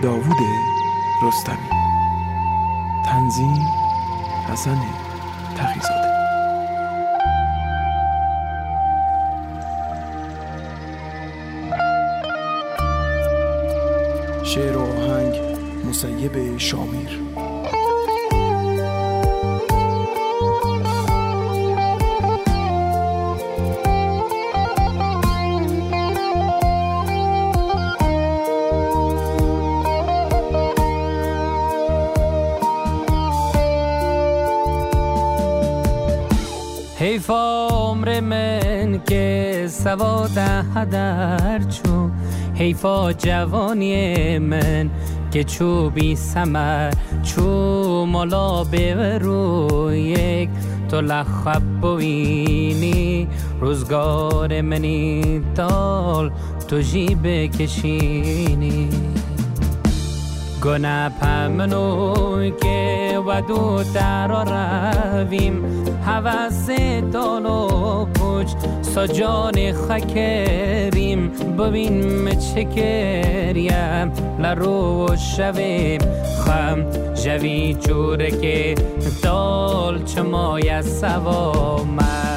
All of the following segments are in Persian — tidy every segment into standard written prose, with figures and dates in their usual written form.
داوود رستمی. تنظیم حسن تقی‌زاده. شعر و آهنگ مسیب شامیر. حیف عمر من که سواد هدر چو، حیفا جوانی من که چو بی ثمر، چو مالا ببرو یک تو لخب بوینی، روزگار منی دال تو جیب کشینی. گناه پمنو که ودو در رویم، حوث دالو پوچ سجان خکریم، ببین چه کریم لرو و شویم خم جوی جوره که دال چمای سوامه.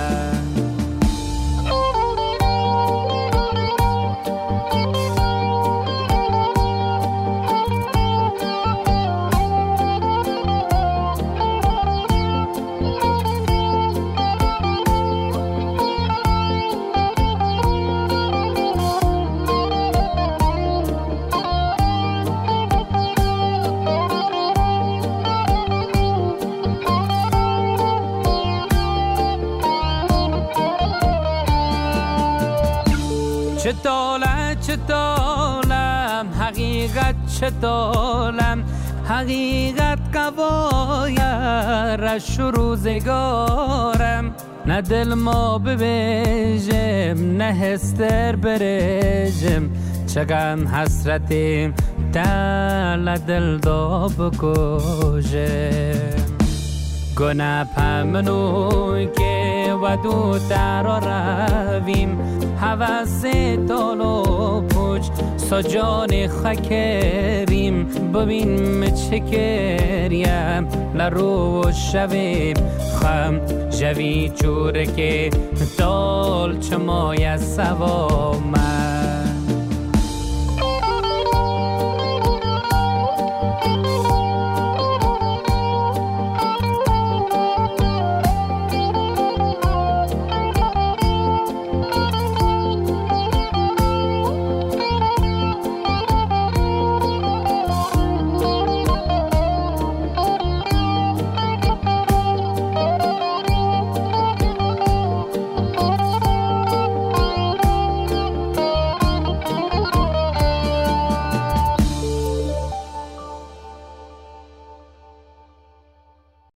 چطالم حقیقت چطالم، حقیقت قوایر روزگارم، نه دل ما ببیجم نه هستر برجم، چگم حسرتیم دل دل دا بکوشم. گناه پمنو که ودو در رویم، حوث دالو پوچ سجان خکریم، ببین چه کریم لرو و شویم خم جوی جوره که دال چمای سوامه.